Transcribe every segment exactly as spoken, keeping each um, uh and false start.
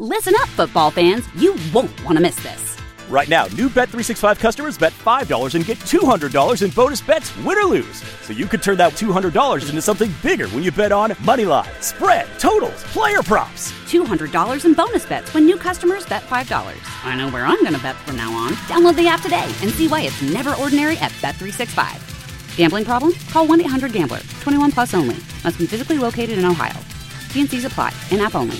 Listen up, football fans. You won't want to miss this. Right now, new Bet three sixty-five customers bet five dollars and get two hundred dollars in bonus bets, win or lose. So you could turn that two hundred dollars into something bigger when you bet on money line, spread, totals, player props. two hundred dollars in bonus bets when new customers bet five dollars. I know where I'm going to bet from now on. Download the app today and see why it's never ordinary at Bet three sixty-five. Gambling problem? Call one eight hundred gambler. twenty-one plus only. Must be physically located in Ohio. T and C's apply. In-app only.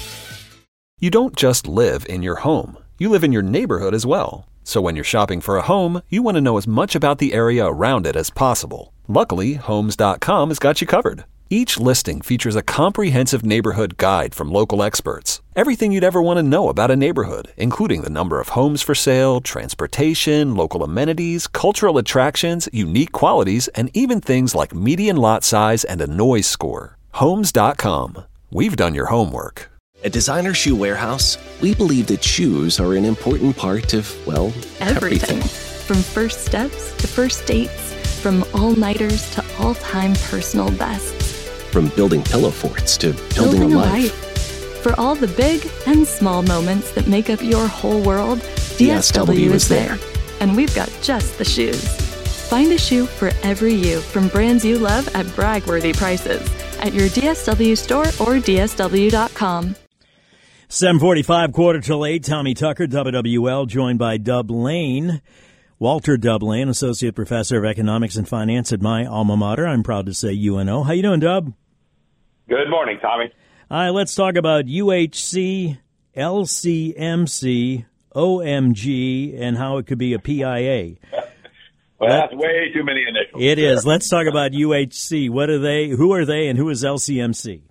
You don't just live in your home. You live in your neighborhood as well. So when you're shopping for a home, you want to know as much about the area around it as possible. Luckily, Homes dot com has got you covered. Each listing features a comprehensive neighborhood guide from local experts. Everything you'd ever want to know about a neighborhood, including the number of homes for sale, transportation, local amenities, cultural attractions, unique qualities, and even things like median lot size and a noise score. Homes dot com. We've done your homework. At Designer Shoe Warehouse, we believe that shoes are an important part of, well, everything. everything. From first steps to first dates, from all-nighters to all-time personal bests. From building pillow forts to building, building a, a life. life. For all the big and small moments that make up your whole world, D S W, D S W is there. And we've got just the shoes. Find a shoe for every you from brands you love at brag-worthy prices at your D S W store or D S W dot com. seven forty-five, quarter till eight. Tommy Tucker, W W L, joined by Dub Lane. Walter Dub Lane, Associate Professor of Economics and Finance at my alma mater. I'm proud to say U N O. How you doing, Dub? Good morning, Tommy. All right, let's talk about U H C, L C M C, O M G, and how it could be a P I A. Well, that's way too many initials. It is. Let's talk about U H C. What are they? Who are they, and who is L C M C?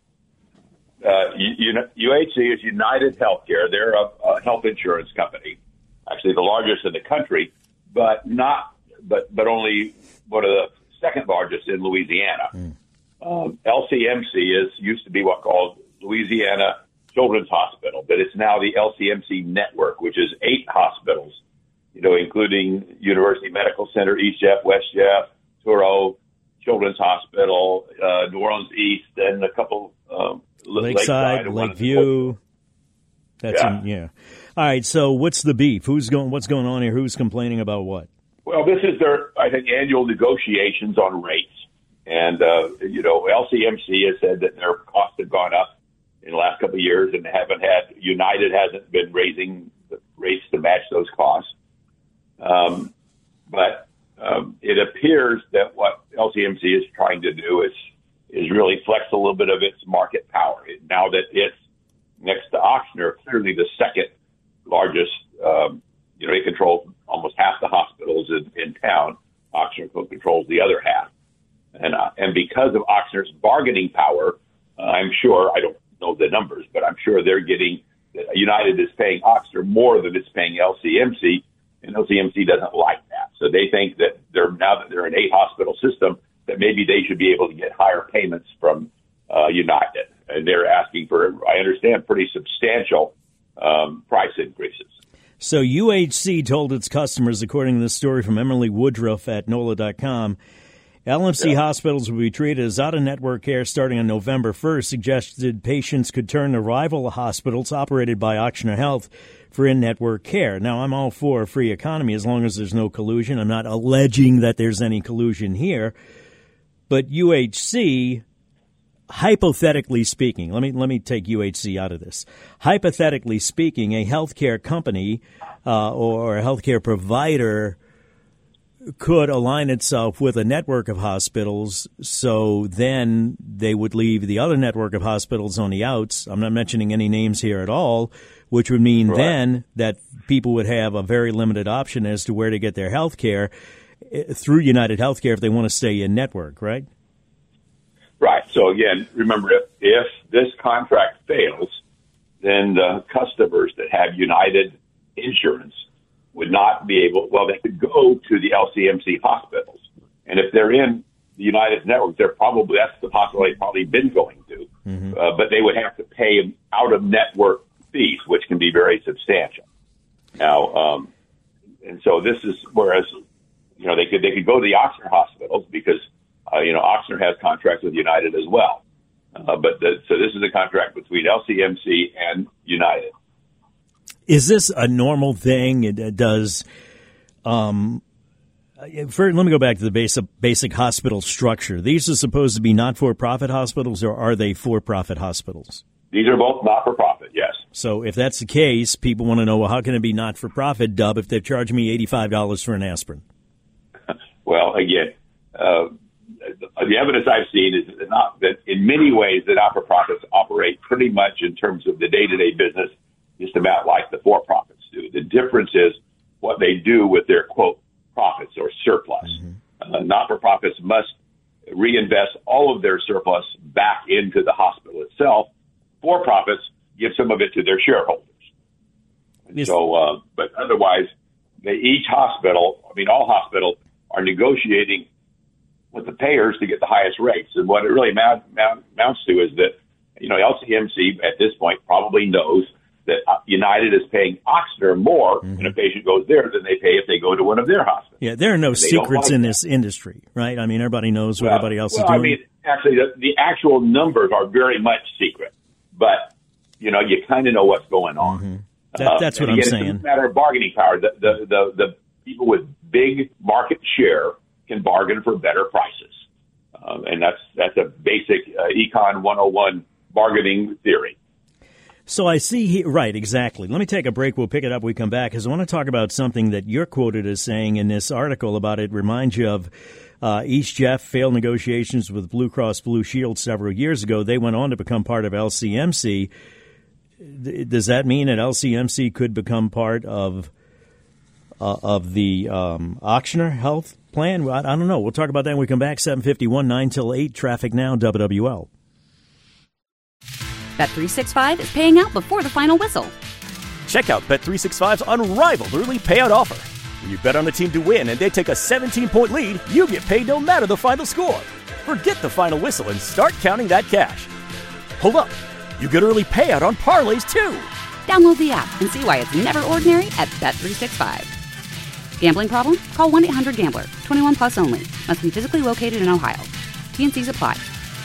Uh, U H C is United Healthcare. They're a, a health insurance company, actually the largest in the country, but not, but but only one of the second largest in Louisiana. Mm. Um, L C M C is used to be what called Louisiana Children's Hospital, but it's now the L C M C Network, which is eight hospitals, you know, including University Medical Center, East Jeff, West Jeff, Touro Children's Hospital, uh, New Orleans East, and a couple. Um, Lakeside, Lakeview. That's yeah. In, yeah. All right. So what's the beef? Who's going? What's going on here? Who's complaining about what? Well, this is their, I think, annual negotiations on rates, and uh, you know, L C M C has said that their costs have gone up in the last couple of years, and haven't had United hasn't been raising the rates to match those costs. Um, but um, it appears that what L C M C is trying to do is. is really flex a little bit of its market power. Now that it's next to Ochsner, clearly the second largest, um, you know, they control almost half the hospitals in, in town. Ochsner controls the other half. And uh, and because of Ochsner's bargaining power, uh, I'm sure, I don't know the numbers, but I'm sure they're getting, United is paying Ochsner more than it's paying L C M C, and L C M C doesn't like that. So they think that they're, now that they're an eight hospital system, that maybe they should be able to get higher payments from uh, United. And they're asking for, I understand, pretty substantial um, price increases. So U H C told its customers, according to this story from Emily Woodruff at N O L A dot com, L M C yeah. hospitals will be treated as out-of-network care starting on November first. Suggested patients could turn to rival hospitals operated by Ochsner Health for in-network care. Now, I'm all for a free economy as long as there's no collusion. I'm not alleging that there's any collusion here. But U H C, hypothetically speaking, let me let me take U H C out of this. Hypothetically speaking, a healthcare company uh, or a healthcare provider could align itself with a network of hospitals, so then they would leave the other network of hospitals on the outs. I'm not mentioning any names here at all, which would mean right. then that people would have a very limited option as to where to get their health care through United Healthcare if they want to stay in network, right? Right. So, again, remember, if, if this contract fails, then the customers that have United insurance would not be able, well, they could go to the L C M C hospitals. And if they're in the United network, they're probably, that's the hospital they've probably been going to. Mm-hmm. Uh, but they would have to pay out-of-network fees, which can be very substantial. Now, um, and so this is, whereas, you know, they could they could go to the Ochsner hospitals because, uh, you know, Ochsner has contracts with United as well. Uh, but the, so this is a contract between L C M C and United. Is this a normal thing? It does. Um, for, let me go back to the basic basic hospital structure. These are supposed to be not-for-profit hospitals, or are they for-profit hospitals? These are both not-for-profit, yes. So if that's the case, people want to know, well, how can it be not-for-profit, Dub, if they're charging me eighty-five dollars for an aspirin? Well, again, uh, the evidence I've seen is that, not, that in many ways the not-for-profits operate pretty much in terms of the day-to-day business just about like the for-profits do. The difference is what they do with their, quote, profits or surplus. Mm-hmm. Uh, not-for-profits must reinvest all of their surplus back into the hospital itself. For-profits give some of it to their shareholders. Yes. So, uh, but otherwise, they, each hospital, I mean, all hospitals are negotiating with the payers to get the highest rates. And what it really amount, amount, amounts to is that, you know, L C M C at this point probably knows that United is paying Ochsner more mm-hmm. when a patient goes there than they pay if they go to one of their hospitals. Yeah, there are no secrets like in that. This industry, right? I mean, everybody knows what well, everybody else well, is doing. I mean, actually, the, the actual numbers are very much secret. But, you know, you kind of know what's going on. Mm-hmm. That, that's uh, what I'm again, saying. It's a matter of bargaining power. The, the, the, the people with big market share can bargain for better prices. Um, and that's that's a basic uh, Econ one oh one bargaining theory. So I see here, right, exactly. Let me take a break. We'll pick it up when we come back, because I want to talk about something that you're quoted as saying in this article about it reminds you of uh, East Jeff failed negotiations with Blue Cross Blue Shield several years ago. They went on to become part of L C M C. Does that mean that L C M C could become part of uh, of the um, Ochsner Health plan? I, I don't know. We'll talk about that when we come back. seven fifty-one, nine till eight, traffic now, W W L. Bet three sixty-five is paying out before the final whistle. Check out Bet three sixty-five's unrivaled early payout offer. When you bet on a team to win and they take a seventeen-point lead, you get paid no matter the final score. Forget the final whistle and start counting that cash. Hold up. You get early payout on parlays, too. Download the app and see why it's never ordinary at Bet three sixty-five. Gambling problem? Call one eight hundred gambler. twenty-one plus only. Must be physically located in Ohio. T and C's apply.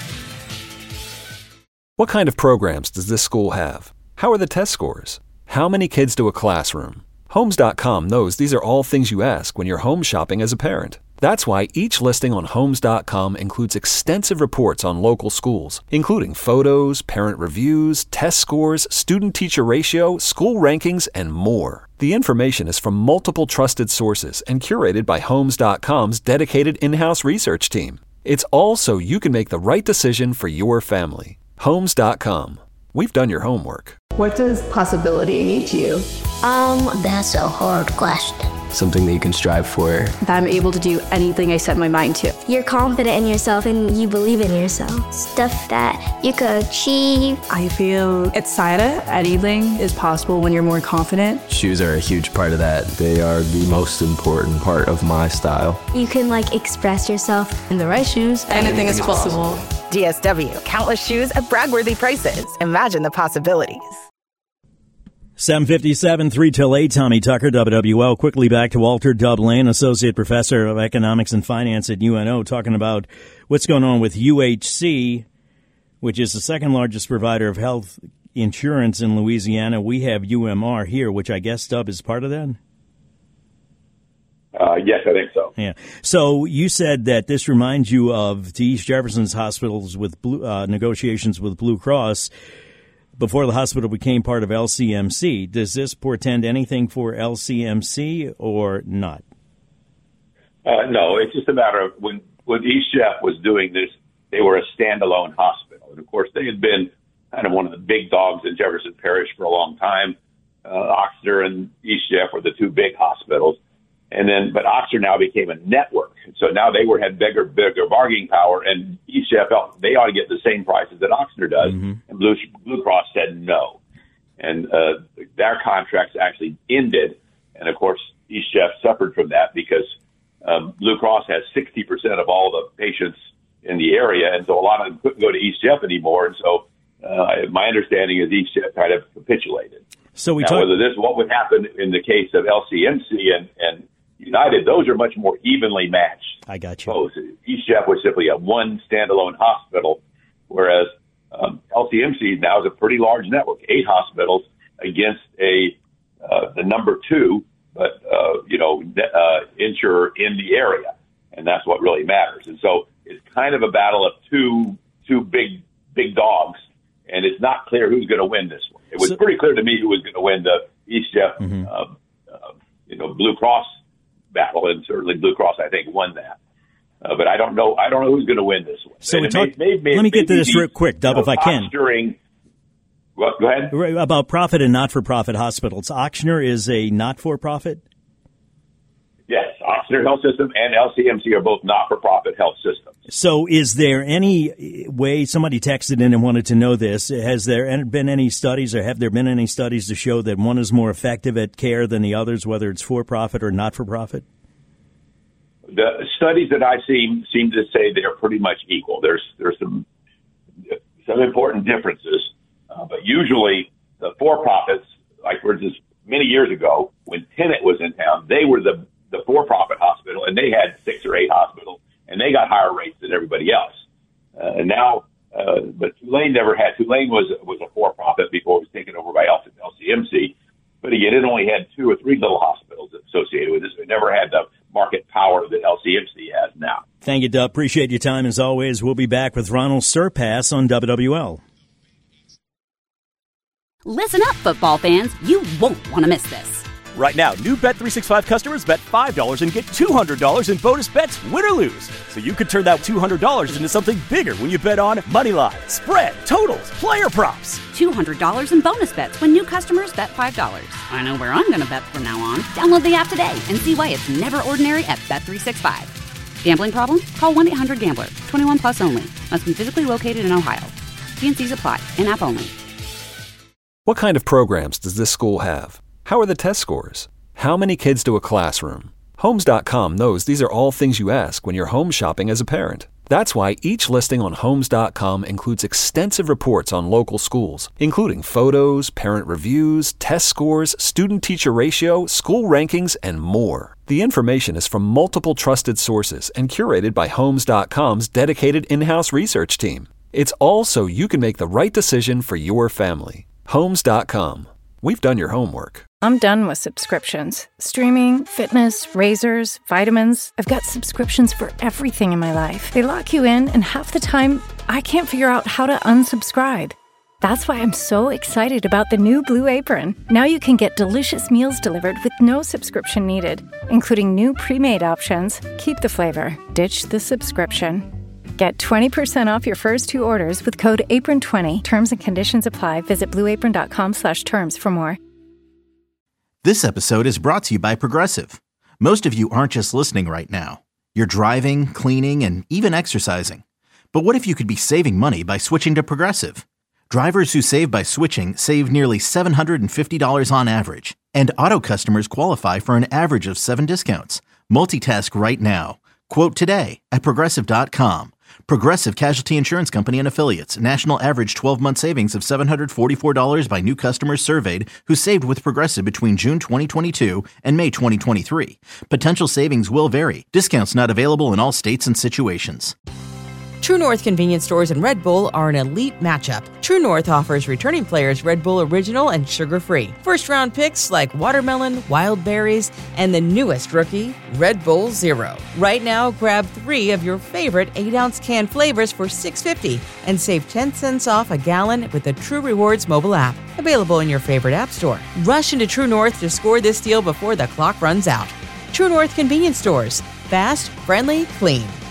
What kind of programs does this school have? How are the test scores? How many kids do a classroom? Homes dot com knows these are all things you ask when you're home shopping as a parent. That's why each listing on Homes dot com includes extensive reports on local schools, including photos, parent reviews, test scores, student-teacher ratio, school rankings, and more. The information is from multiple trusted sources and curated by Homes dot com's dedicated in-house research team. It's all so you can make the right decision for your family. Homes dot com. We've done your homework. What does possibility mean to you? Um, that's a hard question. Something that you can strive for. That I'm able to do anything I set my mind to. You're confident in yourself and you believe in yourself. Stuff that you could achieve. I feel excited. Anything is possible when you're more confident. Shoes are a huge part of that. They are the most important part of my style. You can like express yourself. In the right shoes, anything, anything is possible. possible. D S W, countless shoes at brag-worthy prices. Imagine the possibilities. seven fifty-seven, three till eight, Tommy Tucker, W W L. Quickly back to Walter Dublin, Associate Professor of Economics and Finance at U N O, talking about what's going on with U H C, which is the second largest provider of health insurance in Louisiana. We have U M R here, which I guess, Dub, is part of that? Uh, yes, I think so. Yeah. So you said that this reminds you of the East Jefferson's hospitals with Blue, uh, negotiations with Blue Cross before the hospital became part of L C M C. Does this portend anything for L C M C or not? Uh, no, it's just a matter of when, when East Jeff was doing this, they were a standalone hospital. And, of course, they had been kind of one of the big dogs in Jefferson Parish for a long time. Uh, Ochsner and East Jeff were the two big hospitals. And then, but Ochsner now became a network. So now they were had bigger, bigger bargaining power, and East Jeff felt they ought to get the same prices that Ochsner does. Mm-hmm. And Blue, Blue Cross said no. And uh, their contracts actually ended. And of course, East Jeff suffered from that because um, Blue Cross has sixty percent of all the patients in the area. And so a lot of them couldn't go to East Jeff anymore. And so uh, my understanding is East Jeff kind of capitulated. So we now, talk- whether this, what would happen in the case of L C M C and, and United, those are much more evenly matched. I got you. Both. East Jeff was simply a one standalone hospital, whereas um, L C M C now is a pretty large network, eight hospitals against a the number two, but, uh, you know, uh, insurer in the area. And that's what really matters. And so it's kind of a battle of two two big, big dogs. And it's not clear who's going to win this one. It was so, pretty clear to me who was going to win the East Jeff, mm-hmm. uh, uh, you know, Blue Cross battle. And certainly Blue Cross, I think, won that. Uh, but I don't know. I don't know who's going to win this one. So we talk, may, may, let me get to this real quick, Dub, if I can. During, well, go ahead. About profit and not-for-profit hospitals. Ochsner is a not-for-profit? Yes, Ochsner Health System and L C M C are both not-for-profit health systems. So is there any way, somebody texted in and wanted to know this, has there been any studies or have there been any studies to show that one is more effective at care than the others, whether it's for-profit or not-for-profit? The studies that I've seen seem to say they're pretty much equal. There's there's some some important differences, uh, but usually the for-profits, like for instance, many years ago when Tenet was in town, they were the, the for-profit hospital, and they had six or eight hospitals, and they got higher rates than everybody else. Uh, and now, uh, but Tulane never had. Tulane was was a for-profit before it was taken over by L C M C. But again, it only had two or three little hospitals associated with this. It never had the market power that L C M C has now. Thank you, Dub. Appreciate your time as always. We'll be back with Ronald Surpass on W W L. Listen up, football fans. You won't want to miss this. Right now, new Bet three sixty-five customers bet five dollars and get two hundred dollars in bonus bets, win or lose. So you could turn that two hundred dollars into something bigger when you bet on money line, spread, totals, player props. two hundred dollars in bonus bets when new customers bet five dollars. I know where I'm going to bet from now on. Download the app today and see why it's never ordinary at Bet three sixty-five. Gambling problem? Call one eight hundred gambler. twenty-one plus only. Must be physically located in Ohio. T and C's apply. In-app only. What kind of programs does this school have? How are the test scores? How many kids do a classroom? Homes dot com knows these are all things you ask when you're home shopping as a parent. That's why each listing on Homes dot com includes extensive reports on local schools, including photos, parent reviews, test scores, student-teacher ratio, school rankings, and more. The information is from multiple trusted sources and curated by Homes dot com's dedicated in-house research team. It's all so you can make the right decision for your family. Homes dot com. We've done your homework. I'm done with subscriptions. Streaming, fitness, razors, vitamins. I've got subscriptions for everything in my life. They lock you in, and half the time, I can't figure out how to unsubscribe. That's why I'm so excited about the new Blue Apron. Now you can get delicious meals delivered with no subscription needed, including new pre-made options. Keep the flavor. Ditch the subscription. Get twenty percent off your first two orders with code apron twenty. Terms and conditions apply. Visit blue apron dot com slash terms for more. This episode is brought to you by Progressive. Most of you aren't just listening right now. You're driving, cleaning, and even exercising. But what if you could be saving money by switching to Progressive? Drivers who save by switching save nearly seven hundred fifty dollars on average. And auto customers qualify for an average of seven discounts. Multitask right now. Quote today at progressive dot com. Progressive Casualty Insurance Company and Affiliates. National average twelve-month savings of seven hundred forty-four dollars by new customers surveyed who saved with Progressive between June twenty twenty-two and May twenty twenty-three. Potential savings will vary. Discounts not available in all states and situations. True North convenience stores and Red Bull are an elite matchup. True North offers returning players Red Bull Original and sugar-free. First-round picks like watermelon, wild berries, and the newest rookie, Red Bull Zero. Right now, grab three of your favorite eight-ounce can flavors for six dollars and fifty cents and save ten cents off a gallon with the True Rewards mobile app. Available in your favorite app store. Rush into True North to score this deal before the clock runs out. True North convenience stores. Fast, friendly, clean.